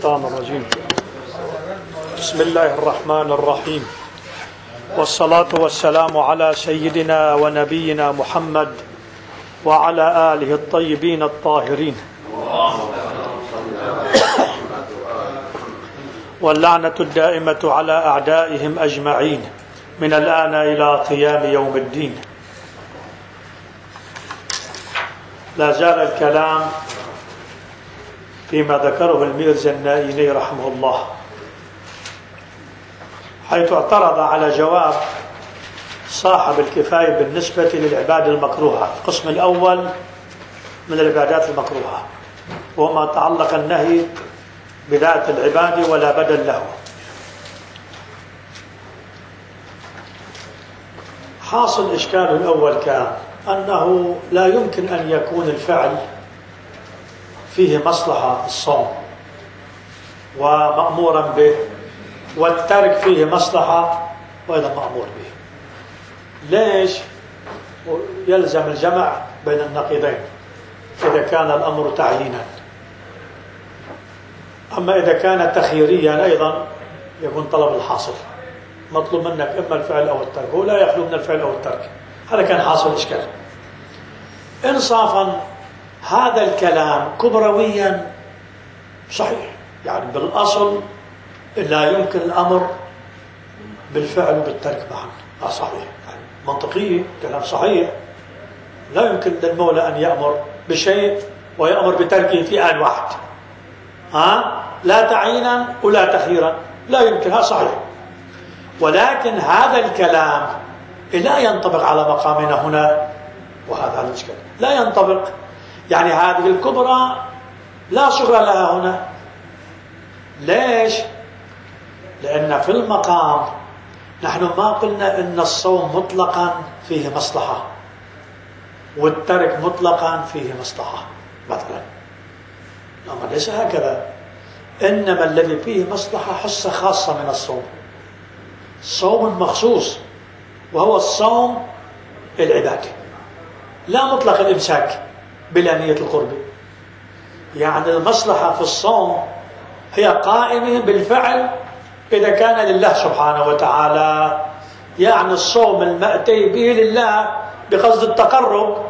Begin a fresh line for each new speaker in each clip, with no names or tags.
الشيطان الرجيم. بسم الله الرحمن الرحيم، والصلاة والسلام على سيدنا ونبينا محمد وعلى آله الطيبين الطاهرين، واللعنة الدائمة على أعدائهم أجمعين من الآن إلى قيام يوم الدين. لا زال الكلام فيما ذكره الميرزا النائيني رحمه الله، حيث اعترض على جواب صاحب الكفاية بالنسبة للعبادة المكروهة، القسم الأول من العبادات المكروهة وما تعلق النهي بذات العبادة ولا بدل له. حاصل الإشكال الأول كان أنه لا يمكن أن يكون الفعل فيه مصلحة الصوم ومأمورا به، والترك فيه مصلحة وأيضا مأمور به. ليش؟ يلزم الجمع بين النقيضين إذا كان الأمر تعيينا. أما إذا كان تخييريا أيضا يكون طلب الحاصل، مطلوب منك إما الفعل أو الترك، هو لا يخلو من الفعل أو الترك. هذا كان حاصل الإشكال. إنصافا هذا الكلام كبرويا صحيح، يعني بالأصل لا يمكن الأمر بالفعل وبالترك معا. صحيح، يعني منطقيا كلام صحيح. لا يمكن للمولى أن يأمر بشيء ويأمر بتركه في آن واحد، لا تعيينا ولا تخييرا، لا يمكن. هذا صحيح، ولكن هذا الكلام لا ينطبق على مقامنا هنا، وهذا المشكلة لا ينطبق. يعني هذه الكبرى لا شغل لها هنا. ليش؟ لأن في المقام نحن ما قلنا إن الصوم مطلقا فيه مصلحة والترك مطلقا فيه مصلحة مثلا، أما ليس هكذا. إنما الذي فيه مصلحة حصة خاصة من الصوم، صوم مخصوص، وهو الصوم العبادي، لا مطلق الإمساك بلا نية القرب. يعني المصلحة في الصوم هي قائمة بالفعل إذا كان لله سبحانه وتعالى، يعني الصوم المأتي به لله بقصد التقرب،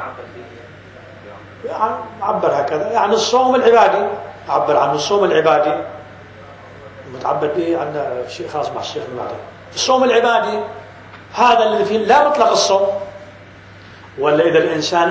يعني عبر هكذا. يعني الصوم العبادي عبر عنه الصوم العبادي، متعبد به عن شيء خاص مع الشيخ المعدي. الصوم العبادي هذا الذي فيه لا مطلق الصوم. ولا إذا الإنسان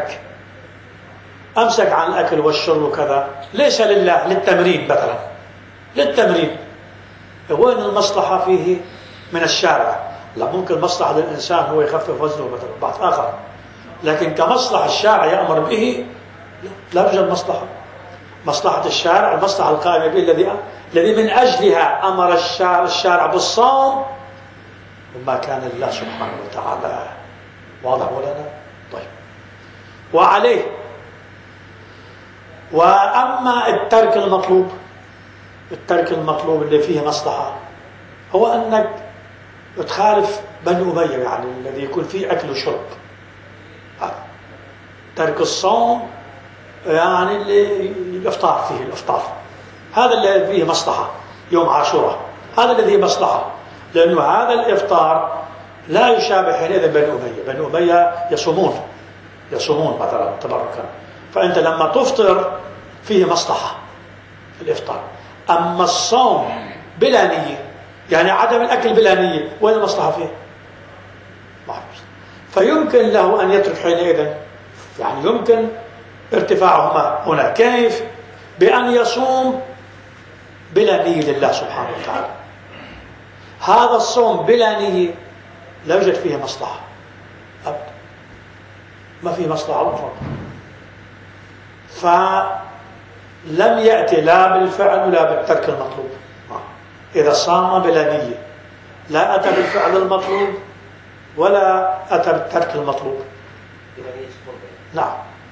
أمسك عن الأكل والشرب وكذا، ليس لله، للتمرين مثلا، للتمرين. وين المصلحة فيه من الشارع؟ لا، ممكن مصلحة للإنسان هو يخفف وزنه مثلا بعض آخر، لكن كمصلحة الشارع يأمر به لا يوجد مصلحة. مصلحة الشارع المصلحة القائمة به الذي من أجلها أمر الشارع بالصوم، وما كان لله سبحانه وتعالى. واضح مولانا؟ طيب. وعليه وأما الترك المطلوب اللي فيه مصلحة هو أنك تخالف بني أمية، يعني الذي يكون فيه أكل وشرب. ترك الصوم يعني الإفطار، فيه الإفطار، هذا اللي فيه مصلحة. يوم عاشوراء هذا الذي فيه مصلحة، لأنه هذا الإفطار لا يشابه حينئذ بني أمية. بني أمية يصومون مثلا تبركا، فأنت لما تفطر فيه مصلحة الإفطار. أما الصوم بلا نية، يعني عدم الأكل بلا نية، وين المصلحة فيه؟ فيمكن له أن يترك حينئذ، يعني يمكن ارتفاعهما هنا. كيف؟ بأن يصوم بلا نية لله سبحانه وتعالى. هذا الصوم بلا نية لا يوجد فيه مصلحة أبدا، ما فيه مصلحة على الإطلاق. فلم يأتي لا بالفعل ولا بالترك المطلوب. إذا صام بلا نية لا أتى بالفعل المطلوب ولا أتى بالترك المطلوب. نعم،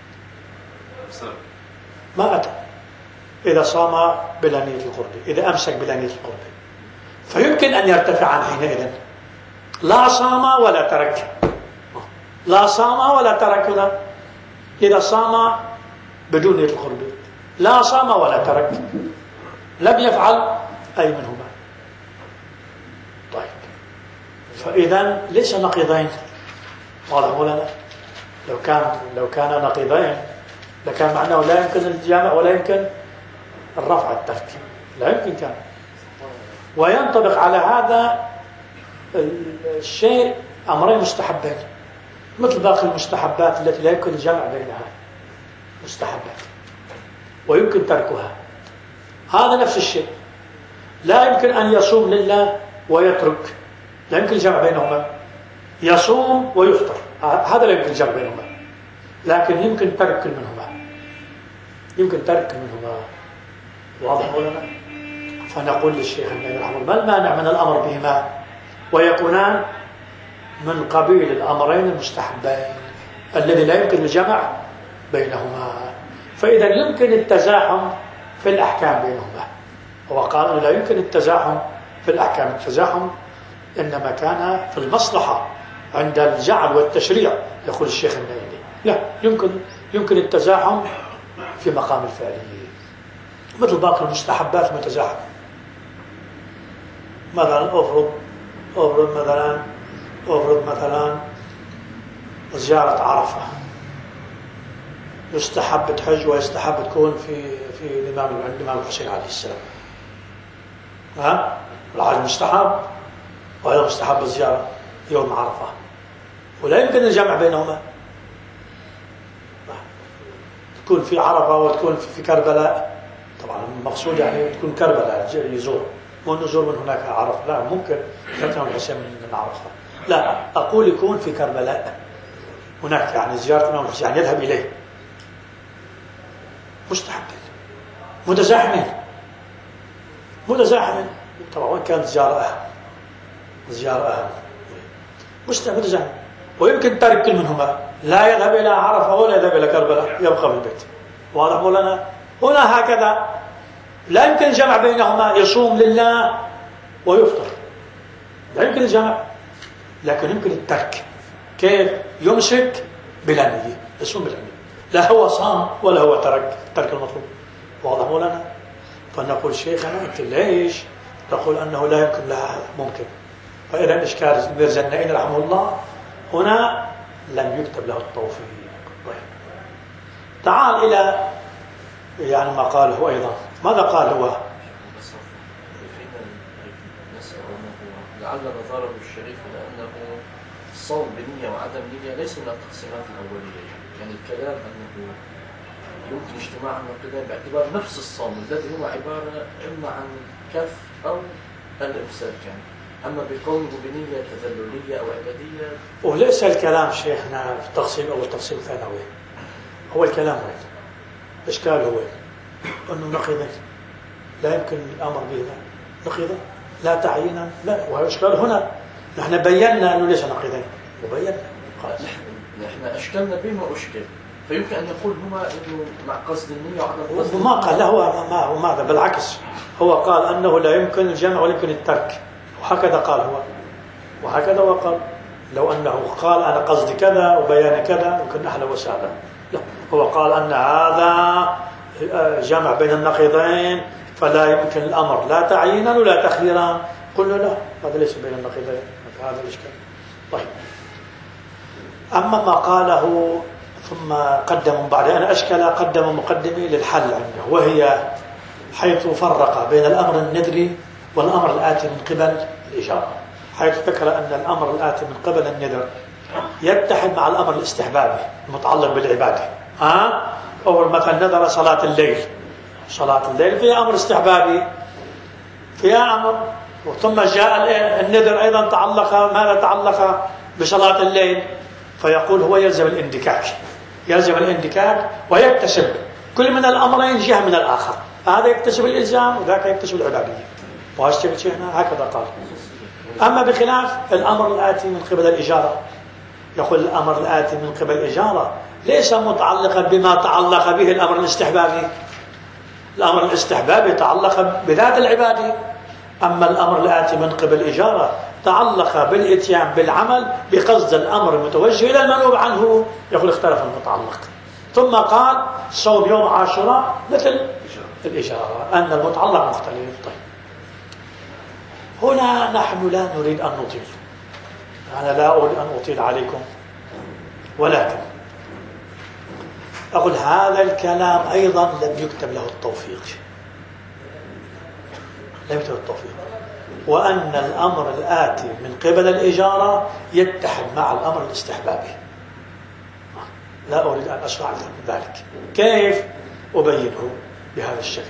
ما أتى. إذا صام بلا نية القرب، إذا أمسك بلا نية القرب، فيمكن أن يرتفع عن حينئذ. لا صام ولا ترك، لا صام ولا ترك. إذا صام بدون نية القرب لا صام ولا ترك. لم يفعل أي منهما. طيب، فإذا ليس نقيضين. واضح ولا لا؟ لو كان نقيضين لكان معناه لا يمكن الجامع ولا يمكن الرفع الترك، لا يمكن كان. وينطبق على هذا الشيء أمرين مستحبين مثل باقي المستحبات التي لا يمكن الجمع بينها، مستحبات ويمكن تركها. هذا نفس الشيء، لا يمكن أن يصوم لله ويترك، لا يمكن الجمع بينهما. يصوم ويفطر هذا لا يمكن الجمع بينهما، لكن يمكن ترك كل منهما، يمكن ترك كل منهما. واضح ولا لا؟ فنقول للشيخ النبي رحمه الله: ما المانع من الأمر بهما ويكونان من قبيل الأمرين المستحبين الذي لا يمكن الجمع بينهما؟ فإذا يمكن التزاحم في الأحكام بينهما. هو قال أنه لا يمكن التزاحم في الأحكام، التزاحم إنما كان في المصلحة عند الجعل والتشريع. يقول الشيخ النيلي لا، يمكن التزاحم في مقام الفعل، مثل باقي المستحبات متزاحم. مثلا أفرض مثلا زيارة عرفة، يستحب تحج ويستحب تكون في الإمام الحسين عليه السلام. الحج مستحب وهذا مستحب الزيارة يوم عرفة، ولا يمكن الجمع بينهما. تكون في عرفة وتكون في كربلاء، طبعا المقصود يعني تكون كربلاء يزور، مو نزور من هناك عرفة، لا ممكن الإمام الحسين من عرفة، لا أقول يكون في كربلاء هناك يعني زيارة الإمام الحسين، يعني يذهب إليه. مستحب متزاحمين طبعا، وإن كانت زيارة أهم متزاحم. ويمكن ترك كل منهما، لا يذهب إلى عرفة ولا يذهب إلى كربلاء، يبقى في البيت. واضح مولانا؟ هنا هكذا لا يمكن الجمع بينهما، يصوم لله ويفطر، لا يمكن الجمع، لكن يمكن الترك. كيف؟ يمسك بلا نية، يصوم بلا نية، لا هو صام ولا هو ترك المطلوب. واضح مولانا؟ فنقول شيخنا أنت ليش تقول أنه لا يمكن لها هذا؟ ممكن. فإذا إشكال الميرزا النائي رحمه الله هنا لم يكتب له التوفيق. تعال إلى يعني ما قاله أيضا. ماذا قال هو؟
لعل نظره الشريف لأنه الصوم بنية وعدم نية ليس من التقسيمات الأولية، يعني الكلام أنه يمكن اجتماع النقيضين باعتبار نفس الصوم الذي هو عبارة إما عن كف أو الإمساك، يعني أما بقوله بنية تذللية أو عبادية.
وليس الكلام شيخنا في التقسيم أو التقسيم الثانوي، هو الكلام وين؟ إشكال هو أنه نقيضين لا يمكن الأمر بهما، نقيضين لا تعيينا، لا، وهو إشكال هنا. نحن بينا أنه ليس نقيضين وبينا خلاص.
نحن أشكلنا بما أشكل، فيمكن أن يقول هما إنه مع قصد النية وعدم قصد
النية. ما قال هو ماذا، بالعكس هو قال أنه لا يمكن الجمع ولا يمكن الترك، وهكذا قال هو، وهكذا وقال. لو أنه قال أنا قصدي كذا وبيان كذا يمكن أحلى وسهلا، لا، هو قال أن هذا جمع بين النقيضين فلا يمكن الأمر لا تعيينا ولا تخييرا. قلنا لا، هذا ليس بين النقيضين، هذا الإشكال. طيب، أما ما قاله ثم قدم بعد أن أشكل قدم مقدمي للحل عنده، وهي حيث فرق بين الأمر النذري والأمر الآتي من قبل الإجارة، حيث ذكر أن الأمر الآتي من قبل النذر يتحد مع الأمر الاستحبابي المتعلق بالعبادة. أول مثلا نذر صلاة الليل فيها أمر استحبابي، فيها أمر، ثم جاء النذر أيضا تعلق بصلاة الليل، فيقول هو يلزم الاندكاك ويكتسب كل من الأمرين جهة من الآخر، هذا يكتسب الإلزام وذاك يكتسب العبادية. وهذا شيخنا هكذا قال. أما بخلاف الأمر الآتي من قبل الإجارة، يقول الأمر الآتي من قبل الإجارة ليس متعلقا بما تعلق به الأمر الاستحبابي، الأمر الاستحبابي تعلق بذات العبادة، أما الأمر الآتي من قبل الإجارة تعلق بالإتيان بالعمل بقصد الأمر المتوجه إلى المنوب عنه. يقول اختلف المتعلق. ثم قال صوم يوم عاشوراء مثل الإجارة، أن المتعلق مختلف. طيب هنا نحن لا نريد أن نطيل، أنا لا أريد أن أطيل عليكم، ولكن أقول هذا الكلام أيضا لم يكتب له التوفيق، لم يكتب التوفيق، وأن الأمر الآتي من قبل الإجارة يتحد مع الأمر الاستحبابي. لا أريد أن أشرح ذلك. كيف أبينه بهذا الشكل؟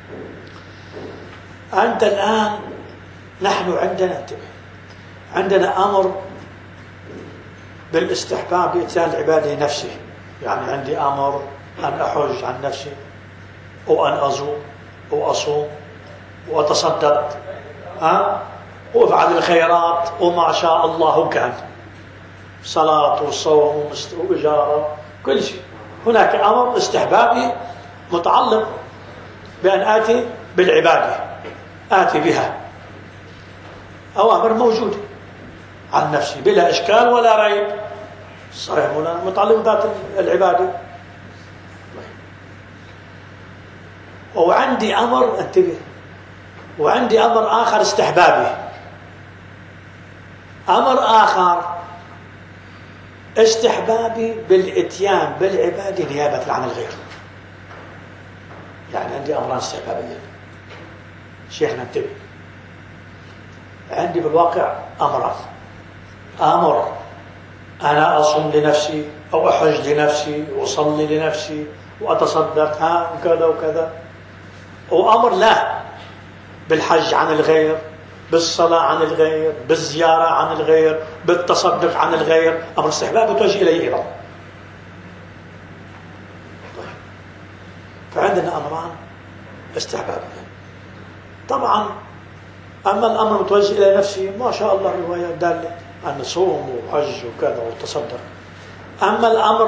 أنت الآن نحن عندنا، انتبه، عندنا أمر بالاستحباب بإتيان العباد لنفسه، يعني عندي أمر أن أحج عن نفسي وأن أزوم وأصوم وأتصدق وأفعل الخيرات وما شاء الله كان، صلاة وصوم وإجارة كل شيء. هناك أمر استحبابي متعلق بأن آتي بالعبادة، آتي بها، أوامر موجودة عن نفسي بلا إشكال ولا ريب، صحيح متعلق بذات العبادة. وعندي أمر، انتبه، وعندي أمر آخر استحبابي، أمر آخر استحبابي بالإتيان بالعبادة نيابة عن الغير. يعني عندي أمران استحبابيين. شيخنا انتبه، عندي بالواقع أمران، أمر أنا أصوم لنفسي أو أحج لنفسي وأصلي لنفسي وأتصدق كذا وكذا، وأمر لا، بالحج عن الغير، بالصلاة عن الغير، بالزيارة عن الغير، بالتصدق عن الغير، أمر استحباب توجه إليه أيضا. طيب. فعندنا أمران استحبابيين. طبعا أما الأمر متوجه إلى نفسي ما شاء الله الروايات دالة أن صوم وحج وكذا وتصدق. أما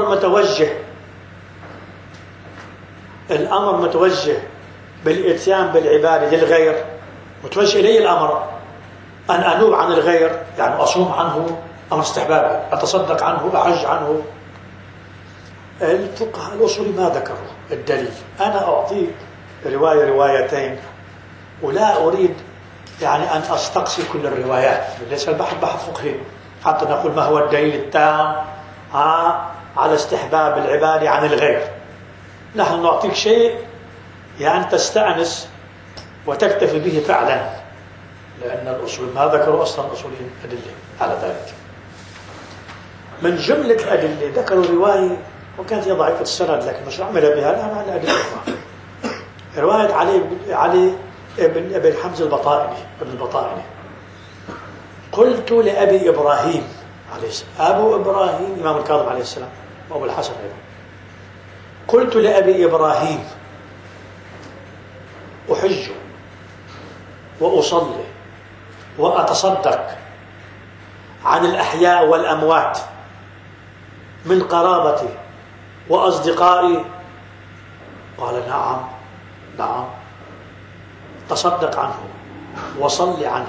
الأمر متوجه بالإتيان بالعبادة للغير، متوجه إليه الأمر أن أنوب عن الغير، يعني أصوم عنه، أمر استحبابي، أتصدق عنه، أحج عنه. الفقهاء الأصولي ما ذكروا الدليل. أنا أعطيك روايتين، ولا أريد يعني أن أستقصي كل الروايات، ليس البحث بحث فقهي حتى نقول ما هو الدليل التام على استحباب العبادة عن الغير. نحن نعطيك شيء يعني تستأنس وتكتفي به فعلا، لأن الأصول ما ذكروا أصلا أصولين أدلة على ذلك. من جملة الأدلة ذكروا رواية وكانت هي ضعيفة السند لكن مش عمل بها الآن على أدلة أخرى. رواية علي ابن حمزة البطائني. قلت لأبي إبراهيم عليه السلام، أبو إبراهيم إمام الكاظم عليه السلام وأبو الحسن أيضا، قلت لأبي إبراهيم أحج وأصلي وأتصدق عن الأحياء والأموات من قرابتي وأصدقائي؟ قال نعم، تصدق عنه وصل عنه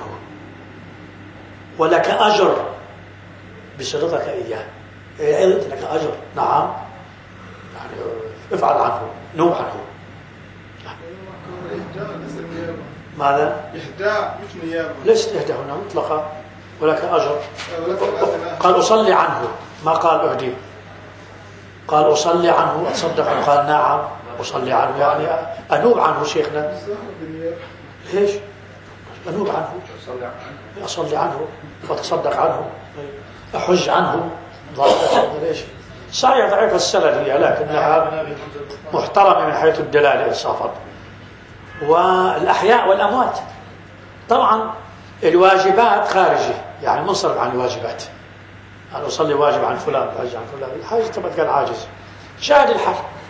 ولك أجر بصلتك إياه. أنت لك أجر، نعم، يعني افعل عنه، نوب عنه. ماذا؟ إهداء مش نيابة. ليست إهداء هنا مطلقة، ولك أجر. قال أصلي عنه، ما قال أهديه، قال أصلي عنه وأتصدق عنه. قال نعم أصلي عنه، يعني أنوب عنه. شيخنا ليش؟ أنوب عنه، أصلي عنه وأتصدق عنه، أحج عنه. ليش؟ صحيح ضعيف السند هي، لكنها محترمة من حيث الدلالة إنصافا. والأحياء والأموات طبعا الواجبات خارجة، يعني منصرف عن الواجبات. أنا أصلي واجب عن فلان، أحج عن فلان، الحج تبقى كان عاجز. شاهد الحج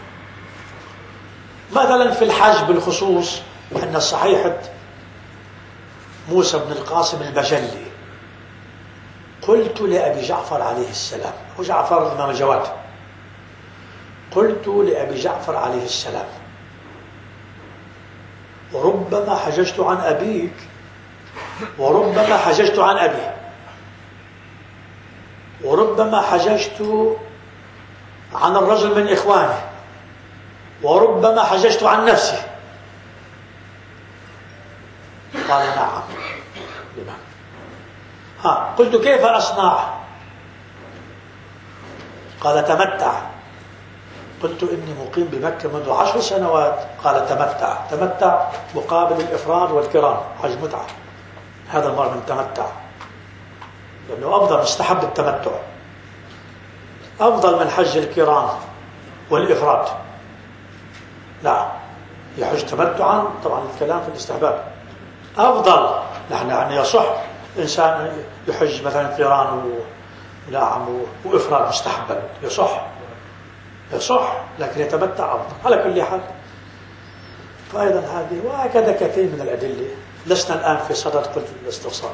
مثلا في الحج بالخصوص أن صحيحة موسى بن القاسم البجلي، قلت لأبي جعفر عليه السلام، وجعفر الإمام الجواد، قلت لأبي جعفر عليه السلام وربما حججت عن أبيك وربما حججت عن أبي وربما حججت عن الرجل من إخوانه وربما حججت عن نفسي، قال نعم. لمن؟ قلت كيف أصنع؟ قال تمتع. قلت إني مقيم بمكة منذ 10 سنوات. قال تمتع. تمتع مقابل الإفراد والقران، حج متعة. هذا المرة من تمتع، لأنه أفضل، مستحب التمتع أفضل من حج القران والإفراد. نعم، يحج تمتعا، طبعا الكلام في الاستحباب أفضل. نحن يعني يصح إنسان يحج مثلا قران وإفراد مستحبا، يصح، لكن يتمتع أفضل على كل حال. فأيضا هذه وهكذا كثير من الأدلة. لسنا الآن في صدد قلت الاستفسار.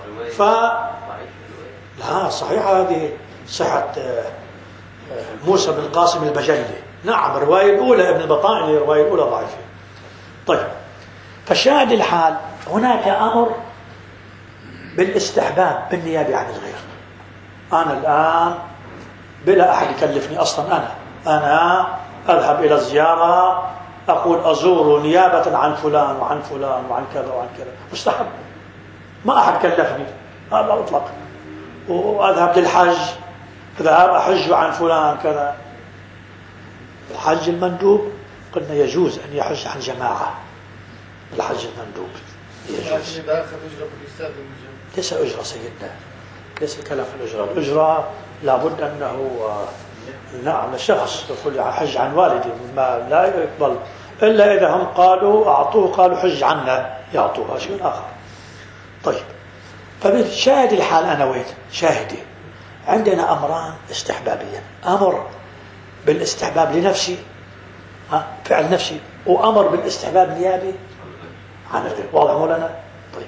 لا، صحيحة هذه صحة موسى بن القاسم البجلي. نعم، الرواية الأولى ابن البطائن الرواية الأولى ضعيفة. طيب، فشاهد الحال هناك أمر بالاستحباب بالنيابة عن الغير. أنا الآن بلا أحد يكلفني أصلا، أنا أذهب إلى الزيارة، أقول أزور نيابة عن فلان وعن فلان وعن كذا وعن كذا، مستحب، ما أحد كلفني، هذا أطلق. وأذهب للحج، أذهب أحج عن فلان كذا. الحج المندوب قلنا يجوز أن يحج عن جماعة. الحج المندوب يجوز. ليس أجرة سيدنا، ليس الكلام في الأجرة. الأجرة لابد أنه نعم الشخص يقول حج عن والدي، ما لا يقبل إلا إذا هم قالوا أعطوه، قالوا حج عنا، يعطوها شيء آخر. طيب، فبالشاهد الحال أنا وين شاهدي؟ عندنا أمران استحبابيا، أمر بالاستحباب لنفسي، فعل نفسي، وأمر بالاستحباب نيابي عن الغير. واضح مولانا؟ طيب،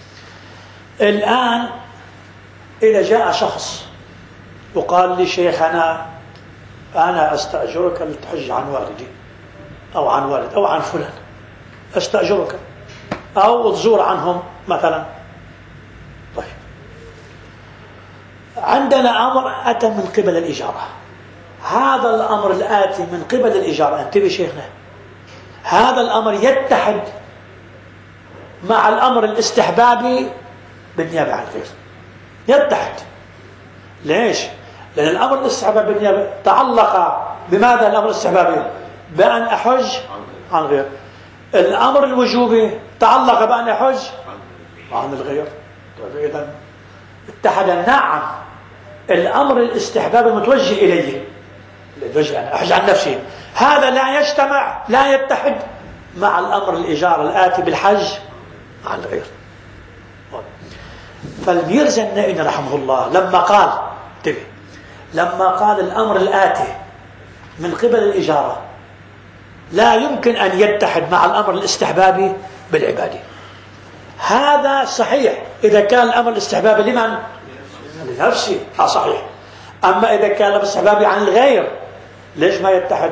الآن إذا جاء شخص وقال لي شيخنا أنا أستأجرك لتحج عن والدي أو عن والد أو عن فلان، أستأجرك أو تزور عنهم مثلا. طيب، عندنا أمر أتى من قبل الإجارة. هذا الأمر الآتي من قبل الإجارة، انتبه شيخنا، هذا الأمر يتحد مع الأمر الاستحبابي بالنيابة عن الغير، يتحد. ليش؟ لأن الأمر الاستحبابي بالنيابة تعلق بماذا؟ الأمر الاستحبابي بأن أحج عن غير. الأمر الوجوبي تعلق بأن أحج عن الغير. طيب، إذن اتحد. نعم، الأمر الاستحبابي المتوجه إليه، أن أحج عن نفسي، هذا لا يجتمع، لا يتحد مع الأمر الإجارة الآتي بالحج عن الغير. فالميرزا النائي رحمه الله لما قال الأمر الآتي من قبل الإجارة لا يمكن أن يتحد مع الأمر الاستحبابي بالعبادة، هذا صحيح إذا كان الأمر الاستحبابي لمن؟ لنفسي، صحيح. أما إذا كان الأمر الاستحبابي عن الغير ليش ما يتحد؟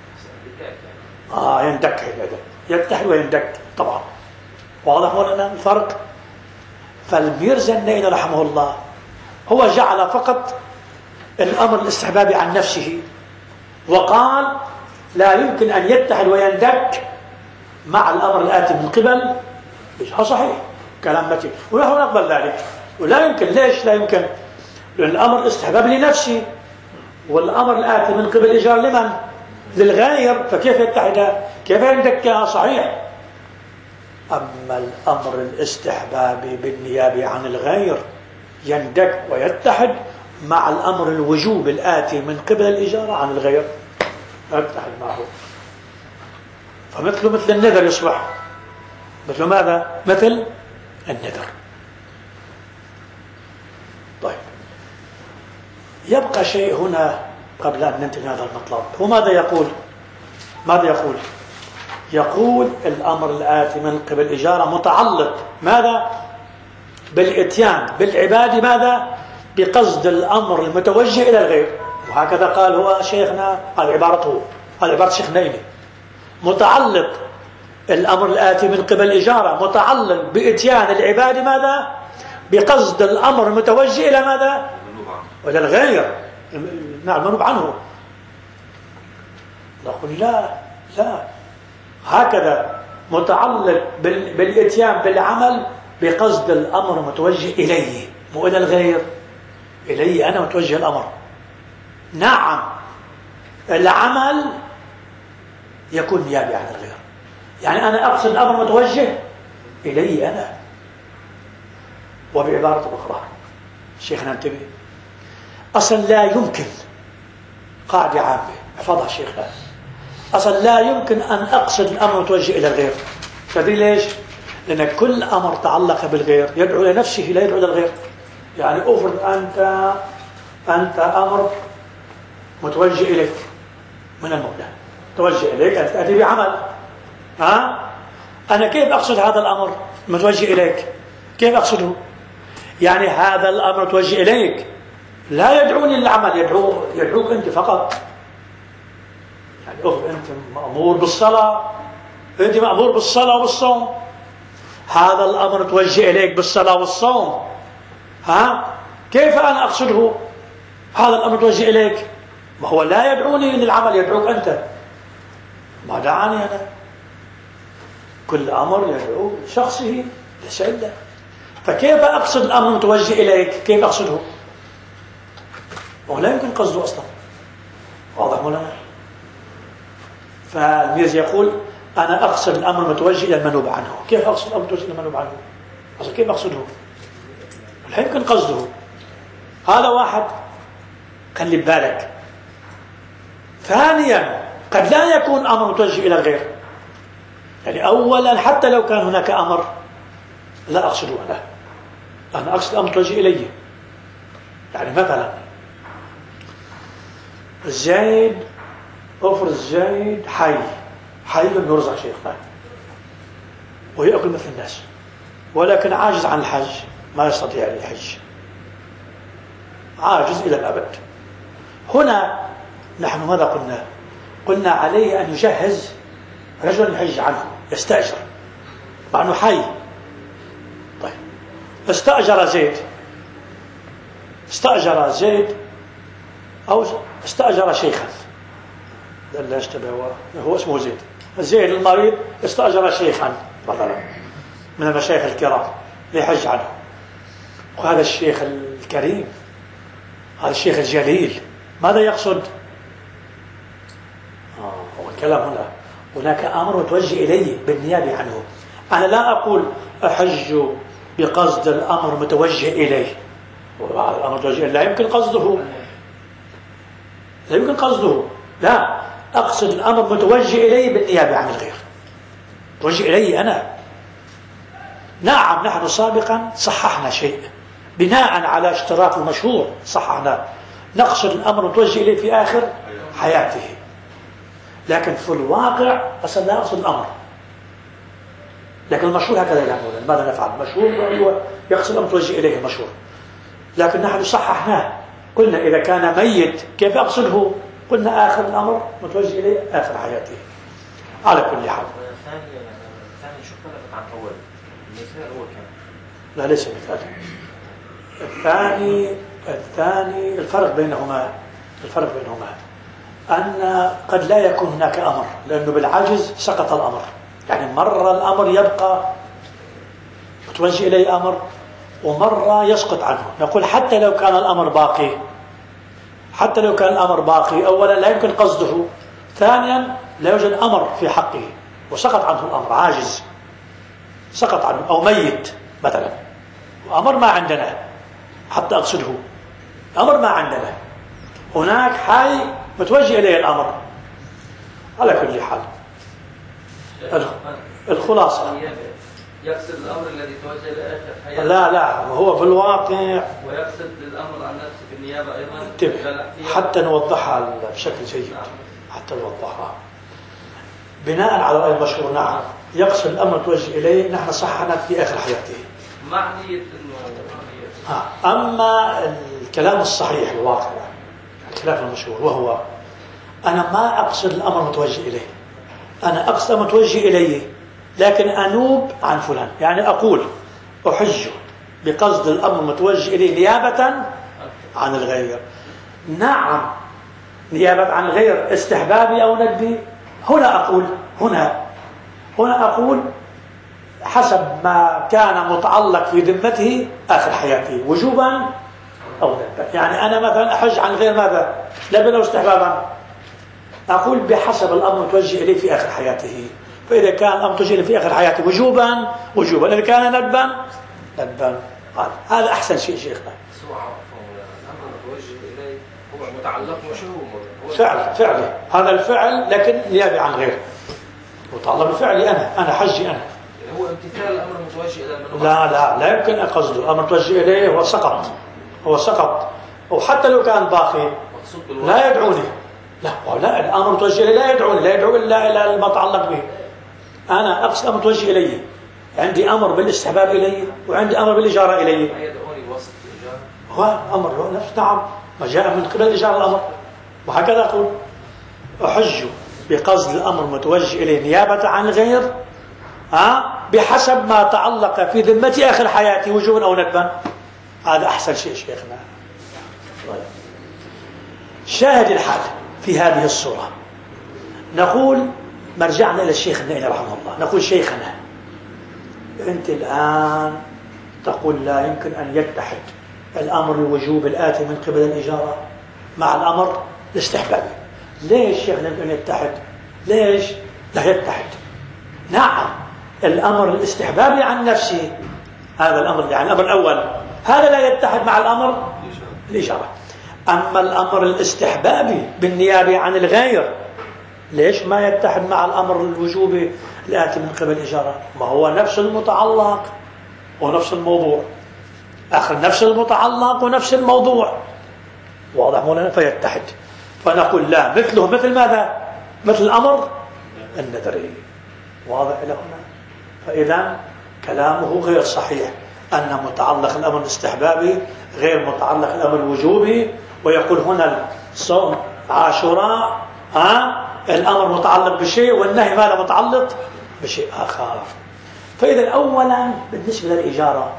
يندك، يتحد ويندك طبعا. واضح لنا الفرق؟ فالميرزا النائي رحمه الله هو جعل فقط الأمر الاستحبابي عن نفسه، وقال لا يمكن أن يتحد ويندك مع الأمر الآتي من قبل. صحيح، كلام متين، ونحن نقبل ذلك. ولا يمكن. ليش لا يمكن؟ لأن الأمر الاستحبابي لنفسي، والأمر الآتي من قبل الإجارة لمن؟ للغير، فكيف يتحد؟ كيف يندك؟ صحيح. أما الأمر الاستحبابي بالنيابة عن الغير يندك ويتحد مع الأمر الوجوب الآتي من قبل الإجارة عن الغير، يتحد معه. فمثله مثل النذر يصبح مثل ماذا؟ مثل النذر. طيب، يبقى شيء هنا قبل أن ننتهي هذا المطلب. هو ماذا يقول؟ يقول الأمر الآتي من قبل الإجارة متعلق ماذا؟ بالإتيان بالعبادة ماذا؟ بقصد الأمر المتوجه إلى الغير. وهكذا قال هو شيخنا، هذه عبارة شيخ نائي. متعلق الأمر الآتي من قبل الإجارة متعلق بإتيان العبادة ماذا؟ بقصد الأمر المتوجه إلى ماذا؟ وإلى الغير. نعم، منوب عنه. نقول لا، هكذا متعلق بالإتيان بالعمل بقصد الأمر متوجه إلي مو إلى الغير، إلي أنا متوجه الأمر. نعم العمل يكون نيابي عن الغير، يعني أنا أقصد الأمر متوجه إلي أنا. وبعبارة أخرى شيخنا انتبه، أصلا لا يمكن، قاعدة عامة احفظها شيخنا، أصلا لا يمكن أن أقصد الأمر متوجه إلى الغير. تدري ليش؟ لأن كل أمر تعلق بالغير يدعو لنفسه لا يدعو للغير. يعني أفرض أنت أمر متوجه إليك من المولى، توجه إليك أن تأتي بعمل، أنا كيف أقصد هذا الأمر متوجه إليك؟ كيف أقصده؟ يعني هذا الأمر متوجه إليك لا يدعوني للعمل، يدعوك أنت فقط. يعني أفرض أنت مأمور بالصلاة، أنت مأمور بالصلاة والصوم، هذا الأمر متوجه إليك بالصلاة والصوم، كيف أنا أقصده؟ هذا الأمر متوجه إليك، ما هو لا يدعوني للعمل، يدعوك أنت. ما دعاني أنا، كل أمر يدعو شخصه ليس إلا، فكيف أقصد الأمر متوجه إليك؟ كيف أقصده؟ ولا يمكن قصده أصلا. واضح مولانا؟ فالميز يقول أنا أقصد الأمر متوجه إلى المنوب عنه. كيف أقصد الأمر متوجه إلى المنوب عنه؟ أصلا كيف أقصده؟ لا يمكن قصده. هذا واحد، خلي ببالك. ثانيا قد لا يكون أمر متوجه إلى الغير، يعني أولا حتى لو كان هناك أمر لا أقصده أنا أقصد أمر متوجه إليه. يعني مثلا زيد، أفرض زيد حي لم يرزق شيخنا ويأكل مثل الناس، ولكن عاجز عن الحج، ما يستطيع أن يحج، عاجز إلى الأبد. هنا نحن ماذا قلنا عليه أن يجهز رجل يحج عنه، يستأجر مع أنه حي. طيب استأجر زيد أو استأجر شيخا، لا يشتبه، هو اسمه زيد المريض استأجر شيخا مثلا من المشايخ الكرام ليحج عنه. وهذا الشيخ الكريم، هذا الشيخ الجليل ماذا يقصد؟ هو الكلام هناك أمر متوجه إليه بالنيابة عنه. أنا لا أقول أحج بقصد الأمر متوجه إليه، الأمر متوجه لا يمكن قصده، لا أقصد الأمر متوجه إليه بالنيابة عن الغير، متوجه إليه أنا. نعم نحن سابقا صححنا شيء بناء على اشتراط المشهور، صححنا نقصد الأمر متوجه إليه في آخر حياته، لكن في الواقع أصلا لا أقصد الأمر. لكن المشهور هكذا يعملون. ماذا نفعل؟ المشهور هو يقصد الأمر متوجه إليه المشهور، لكن نحن صححناه، قلنا إذا كان ميت كيف أقصده؟ قلنا آخر الأمر متوجه إليه آخر حياته. على كل حال
الثاني شو اختلفت عن أول؟ المثال هو كان
لا ليس مثال. الثاني الفرق بينهما أن قد لا يكون هناك أمر، لأنه بالعجز سقط الأمر. يعني مرة الأمر يبقى متوجه إليه أمر، ومرة يسقط عنه. نقول حتى لو كان الأمر باقي، أولا لا يمكن قصده، ثانيا لا يوجد أمر في حقه وسقط عنه الأمر، عاجز سقط عنه، أو ميت مثلا، وأمر ما عندنا حتى أقصده، أمر ما عندنا. هناك حي متوجه إليه الأمر. على كل حال الخلاصة
يقصد الأمر الذي توجه لآخر حياته.
لا هو في الواقع
ويقصد الأمر عن نفسه بالنيابة أيضا.
حتى نوضحها بشكل جيد. حتى نوضحها بناء على رأي المشهور. نعم يقصد الأمر توجه إليه، نحن صحنا في آخر حياته
معنية إنه
أما الكلام الصحيح الواقع، الكلام المشهور، وهو أنا ما أقصد الأمر متوجه إليه، أنا أقصد متوجه إليه لكن أنوب عن فلان. يعني أقول أحج بقصد الأمر متوجه إليه نيابة عن الغير. نعم نيابة عن الغير استحبابي أو ندبي. هنا أقول حسب ما كان متعلق في ذمته آخر حياته وجوبا أو ندبا. يعني أنا مثلا أحج عن غير ماذا؟ ندبا أو استحبابا؟ أقول بحسب الأمر متوجه إليه في آخر حياته. فإذا كان الأمر متوجه إليه في آخر حياته وجوبا وجوبا، إذا كان ندبا ندبا. هذا أحسن شيء شيخنا.
الأمر متوجه إليه هو متعلق مشروع
فعل هذا الفعل لكن نيابي عن غيره، متعلق بفعلي أنا حجي أنا.
هو امتثال الأمر متوجه إلى المنوع.
لا يمكن أن قصده الأمر متوجه إليه هو سقط وحتى لو كان باقي لا يدعوني. لا الأمر متوجه إليه لا يدعوني، لا يدعو إلا إلى المتعلق به. أنا أقصد أمر متوجه إليه، عندي أمر بالاستحباب إليه وعندي أمر بالإجارة إليه.
ما يدعوني بواسطة الإجارة
هو أمر نفس نعم ما جاء من قبل الإجارة الأمر. وهكذا أقول أحج بقصد الأمر متوجه إليه نيابة عن الغير بحسب ما تعلق في ذمتي آخر حياتي وجوبا أو ندبا. هذا أحسن شيء شيخنا. شاهد الحال في هذه الصورة نقول مرجعنا إلى الشيخ النائل رحمه الله. نقول شيخنا أنت الآن تقول لا يمكن أن يتحد الأمر الوجوب الآتي من قبل الإجارة مع الأمر الاستحبابي. ليش شيخنا يمكن أن يتحد؟ ليش لا يتحد؟ نعم الأمر الاستحبابي عن نفسه هذا الأمر، يعني الأمر الأول هذا لا يتحد مع الأمر الإجارة. أما الأمر الاستحبابي بالنيابة عن الغير ليش ما يتحد مع الأمر الوجوبي الآتي من قبل الإجارة؟ ما هو نفس المتعلق ونفس الموضوع، آخر نفس المتعلق ونفس الموضوع، واضح مولانا؟ فيتحد. فنقول لا مثله مثل ماذا؟ مثل الأمر النذري. واضح إلى هنا؟ فإذا كلامه غير صحيح أن متعلق الأمر الاستحبابي غير متعلق الأمر الوجوبي. ويقول هنا الصوم عاشوراء الأمر متعلق بشيء والنهي ماذا متعلق بشيء آخر. فإذا أولا بالنسبة للإجارة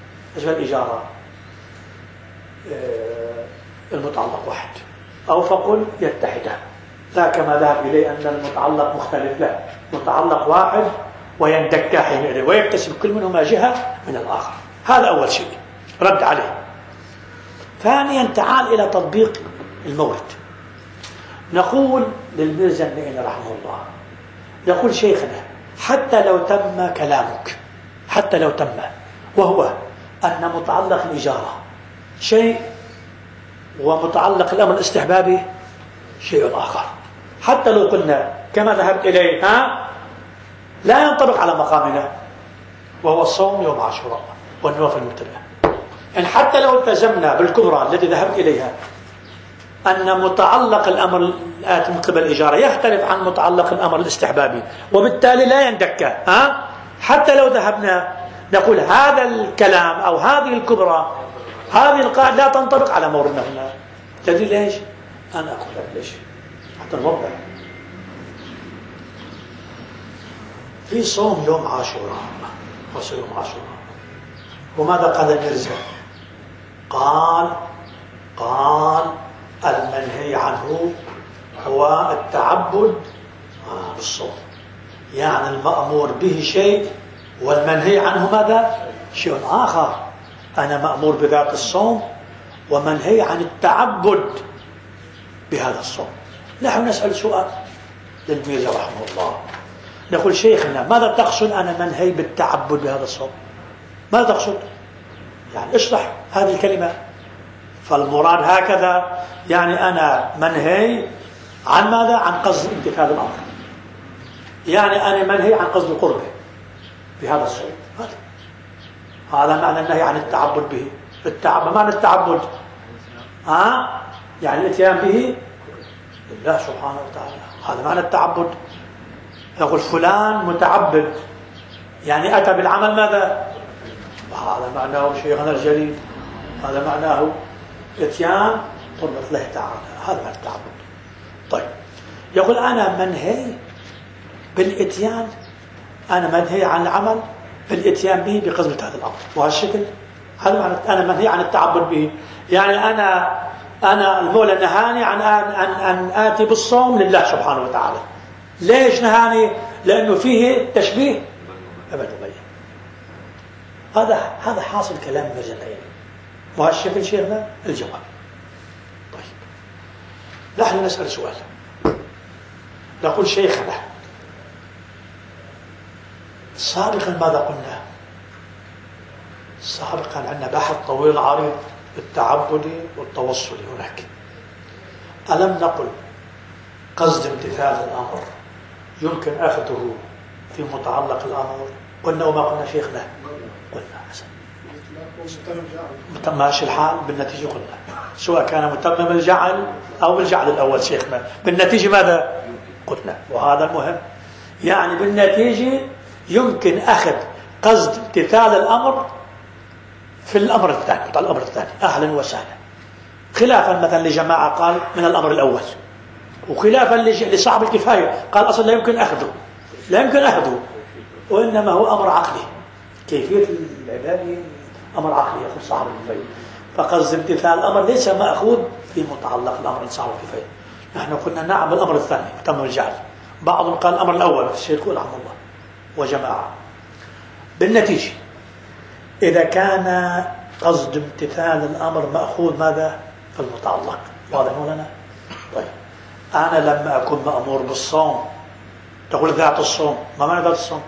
المتعلق واحد أو فقل يتحدان، لا كما ذهب إليه أن المتعلق مختلف، لا متعلق واحد ويندك حينئذ ويكتسب كل منهما جهة من الآخر. هذا أول شيء رد عليه. ثانيا تعال إلى تطبيق المورد. نقول للميرزا النائل رحمه الله، يقول شيخنا حتى لو تم كلامك، حتى لو تم، وهو أن متعلق الإجارة شيء ومتعلق الأمر الاستحبابي شيء آخر، حتى لو قلنا كما ذهبت إليه لا ينطبق على مقامنا وهو الصوم يوم عاشوراء والنوافل المتبعة. يعني حتى لو التزمنا بالكبرى التي ذهبت إليها أن متعلق الأمر الآتي من قبل الإجارة يختلف عن متعلق الأمر الاستحبابي وبالتالي لا يندك، حتى لو ذهبنا نقول هذا الكلام أو هذه الكبرى هذه القاعدة لا تنطبق على موردنا هنا. تدري ليش؟ أنا أقول لك ليش حتى نوضح. في صوم يوم عاشوراء وصوم يوم عاشوراء، وماذا قال الميرزا؟ قال المنهي عنه هو التعبد بالصوم، يعني المأمور به شيء والمنهي عنه ماذا؟ شيء آخر. أنا مأمور بذات الصوم ومنهي عن التعبد بهذا الصوم. نحن نسأل سؤال للميرزا رحمه الله، نقول شيخنا ماذا تقصد أنا منهي بالتعبد بهذا الصوم؟ ماذا تقصد؟ يعني اشرح هذه الكلمة. فالمراد هكذا، يعني أنا منهي عن ماذا؟ عن قصد امتثال الأمر، يعني أنا منهي عن قصد القرب بهذا الصوم. هذا معنى النهي عن التعبد به. التعبد معنى التعبد يعني الاتيان به لله سبحانه وتعالى، هذا معنى التعبد. يقول فلان متعبد يعني أتى بالعمل ماذا؟ هذا معناه شيخنا الجليل، هذا معناه اتيان قربة الله تعالى، هذا معنى التعبد. طيب يقول أنا منهي بالاتيان، أنا منهي عن العمل بالاتيان به بقصد هذا الأمر وهالشكل، هذا معنى أنا منهي عن التعبد به. يعني أنا المولى نهاني عن أن آتي بالصوم لله سبحانه وتعالى. ليش نهاني؟ لأنه فيه تشبيه أبدا. هذا حاصل كلام مرجع العلم. وهالشكل شيخنا الجواب. طيب نحن نسأل سؤال، نقول شيخنا سابقا ماذا قلنا؟ سابقا عندنا بحث طويل عريض التعبدي والتوصلي هناك. ألم نقل قصد امتثال الأمر يمكن أخذه في متعلق الأمر؟ قلنا وما قلنا شيخنا؟ قلنا حسن ماشي الحال. بالنتيجة قلنا سواء كان متمم الجعل أو بالجعل الأول شيخنا، بالنتيجة ماذا قلنا؟ وهذا المهم. يعني بالنتيجة يمكن أخذ قصد امتثال الأمر في الأمر الثاني أهلا وسهلا، خلافا مثلا لجماعة قال من الأمر الأول، وخلافا لصاحب الكفاية قال أصلا لا يمكن أخذه وإنما هو أمر عقلي. كيفية العبادة أمر عقلي يأخذ صاحب الكفاية، فقصد امتثال الأمر ليس مأخوذ في متعلق الأمر لصاحب الكفاية. نحن قلنا نعم الأمر الثاني تم الجعل، بعضهم قال الأمر الأول الشيخ رحمه الله وجماعة. بالنتيجة إذا كان قصد امتثال الأمر مأخوذ ماذا؟ في المتعلق. واضح مولانا؟ طيب أنا لما أكون مأمور بالصوم تقول ذات الصوم، ما معنى ذات الصوم؟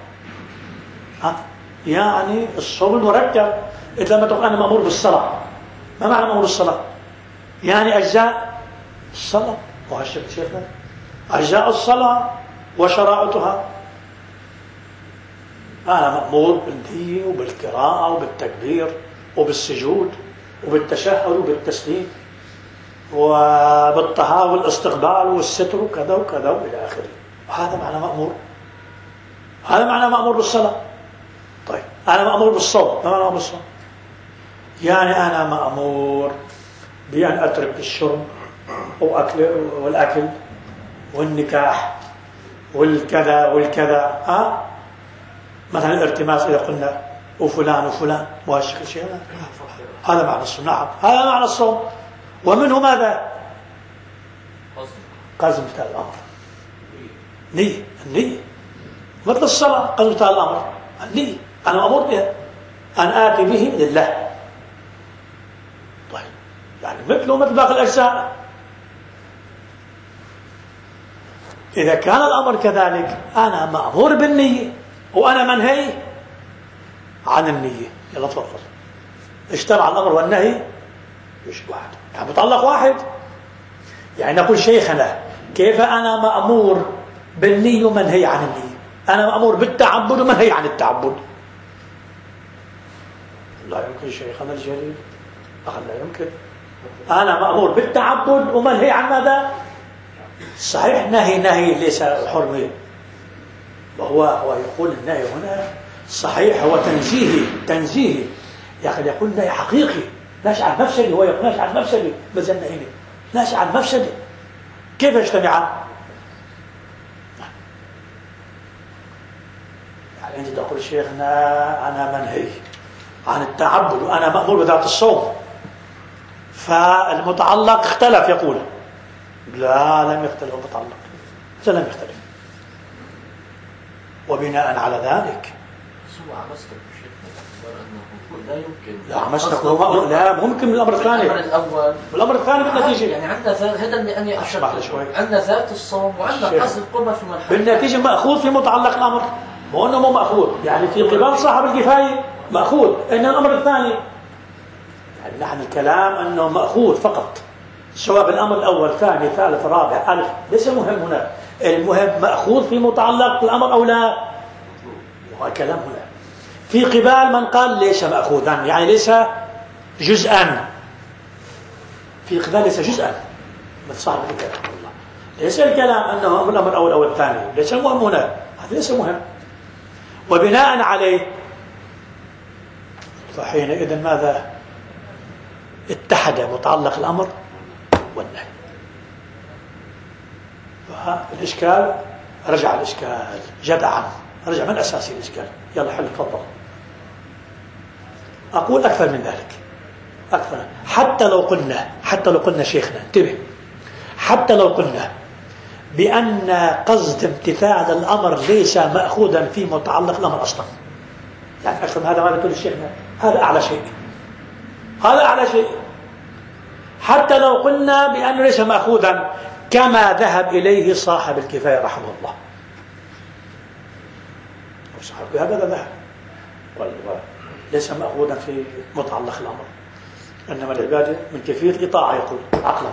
يعني الصوم المركب. إذا لما تقول أنا مأمور بالصلاة، ما معنى مأمور بالصلاة؟ يعني أجزاء الصلاة. وهالشكل شيخنا أجزاء الصلاة وشرائطها. أنا مأمور بالنية وبالقراءة وبالتكبير وبالسجود وبالتشهد وبالتسليم وبالطهارة والاستقبال والستر وكذا وكذا وإلى آخره. هذا معنى مأمور، هذا معنى مأمور بالصلاة. طيب أنا مأمور بالصوم، ما معنى مأمور بالصوم؟ يعني أنا مأمور بأن أترك الشرب والأكل والنكاح والكذا والكذا. مثلا الارتماس إذا قلنا وفلان وفلان وهالشكل شيء، هذا معنى الصوم. نعم هذا معنى الصوم. ومنه ماذا؟ قصد امتثال الأمر، النية مثل الصلاة. قصد امتثال الأمر النية، أنا مأمور بها أن آتي به لله. طيب يعني مثله مثل باقي الأجزاء. إذا كان الأمر كذلك أنا مأمور بالنية وأنا منهي عن النية. يلا تفضل. اجتمع الأمر والنهي مش واحد، يعني متعلق واحد. يعني نقول شيخنا كيف أنا مأمور بالنية ومنهي عن النية؟ أنا مأمور بالتعبد ومنهي عن التعبد. لا يمكن شيخنا الجليل، لا يمكن. أنا مأمور بالتعبد ومنهي عن ماذا؟ صحيح نهي ليس حرمة، وهو يقول النهي هنا صحيح هو تنزيهي. يا أخي يقول نهي حقيقي ناشئ عن مفسدة، هو يقول ناشئ عن مفسدة، بزن هنا ناشئ عن مفسدة. كيف يجتمعان؟ يعني أنت تقول شيخنا أنا منهي عن التعبد وأنا مأمور بذات الصوم، فالمتعلق اختلف. يقول لا لم يختلف المتعلق، لم يختلف. وبناء على ذلك
لا يمكن.
لا عمستك لا ممكن من الأمر الثاني. الأمر الثاني بالنتيجة
يعني عندنا هذا اللي أشرح عندنا ذات الصوم وعندنا قصد القربة في مرحلة.
بالنتيجة مأخوذ في متعلق الأمر، مو أنه مو مأخوذ. يعني في قبال صاحب الكفاية مأخوذ، إن الأمر الثاني يعني نحن الكلام أنه مأخوذ فقط، سواء بالأمر الأول ثاني ثالث رابع ألف ليس مهم هنا. المهم مأخوذ في متعلق الأمر أو لا. وكلام هنا في قبال من قال ليس مأخوذا، يعني ليس جزءا. في قبال ليس جزءا من صاحب الكلام. ليس الكلام أنه الأمر الأول أو الثاني، ليس مهم هنا، هذا ليس مهم. وبناء عليه فحينئذ ماذا؟ اتحد متعلق الأمر والنهي. فالإشكال رجع الإشكال جدعا، رجع من أساسي الإشكال. يلا حل تفضل. أقول أكثر من ذلك، أكثر. حتى لو قلنا شيخنا انتبه، حتى لو قلنا بأن قصد امتثال الأمر ليس مأخوذا في متعلق الأمر أصلا، يعني أكثر من هذا ما بتقول الشيخنا، هذا أعلى شيء، هذا أعلى شيء. حتى لو قلنا بأنه ليس مأخوذا كما ذهب إليه صاحب الكفاية رحمه الله، صاحب هكذا ذهب، ليس مأخوذا في متعلق الأمر، إنما العبادة من كيفية الإطاعة يقول عقلا.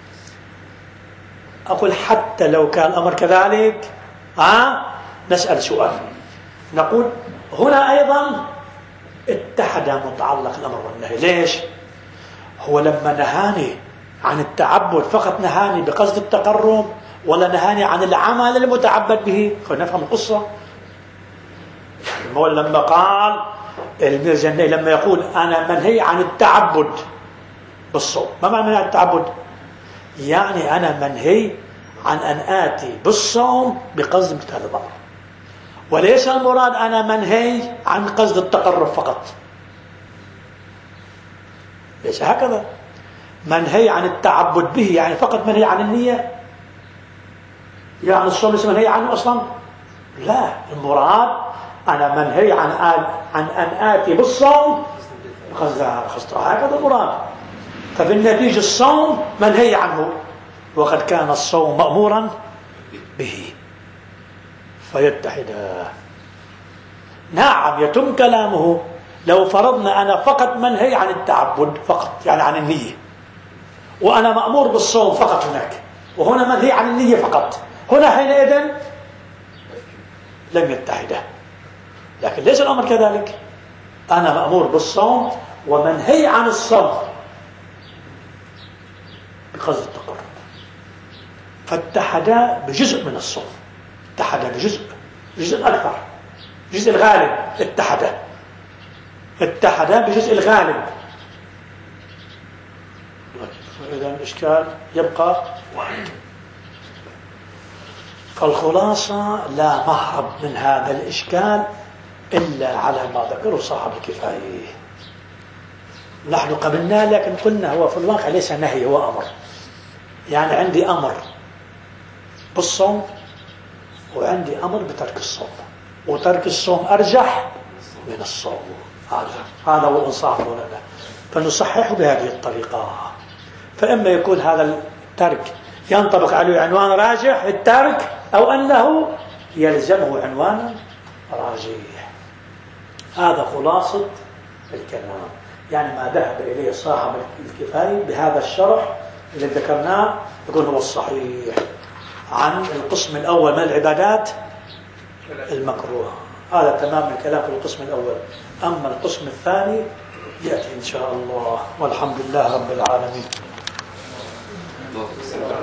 أقول حتى لو كان الأمر كذلك نسأل سؤال، نقول هنا أيضا اتحد متعلق الأمر والنهي. ليش؟ هو لما نهاني عن التعبد فقط نهاني بقصد التقرب، ولا نهاني عن العمل المتعبد به؟ خلينا نفهم القصة. لما قال الميرزني لما يقول أنا منهي عن التعبد بالصوم، ما معنى منهي عن التعبد؟ يعني أنا منهي عن أن آتي بالصوم بقصد امتثال الأمر، وليس المراد أنا منهي عن قصد التقرب فقط، ليس هكذا. منهي عن التعبد به يعني فقط منهي عن النية، يعني الصوم ليس منهي عنه أصلا، لا، المراد أنا منهي عن أن آتي بالصوم بقصد هكذا المراد. ففي النتيجة الصوم منهي عنه، وقد كان الصوم مأمورا به، فيتحدا. نعم يتم كلامه لو فرضنا أنا فقط منهي عن التعبد فقط، يعني عن النية، وأنا مأمور بالصوم فقط هناك، وهنا منهي عن النية فقط، هنا حينئذ لم يتحدا. لكن ليس الأمر كذلك، أنا مأمور بالصوم ومنهي عن الصوم بقصد التقرب، فاتحدا بجزء من الصوم، اتحدا بجزء أكثر، جزء الغالب، اتحدا بجزء الغالب. إذا الإشكال يبقى واحد. فالخلاصة لا مهرب من هذا الإشكال إلا على ما ذكره صاحب الكفاية. نحن قبلنا لكن قلنا هو في الواقع ليس نهي، هو أمر. يعني عندي أمر بالصوم وعندي أمر بترك الصوم، وترك الصوم أرجح من الصوم. هذا هو الإنصاف ولا لا؟ فنصححه بهذه الطريقة. فإما يكون هذا الترك ينطبق عليه عنوان راجح الترك، أو أنه يلزمه عنوان راجح. هذا خلاصة الكلام. يعني ما ذهب إليه صاحب الكفاية بهذا الشرح اللي ذكرناه يكون هو الصحيح عن القسم الأول من العبادات المكروهة. هذا تمام الكلام في القسم الأول. أما القسم الثاني يأتي إن شاء الله، والحمد لله رب العالمين.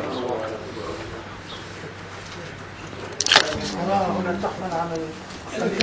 هنا تحمل عن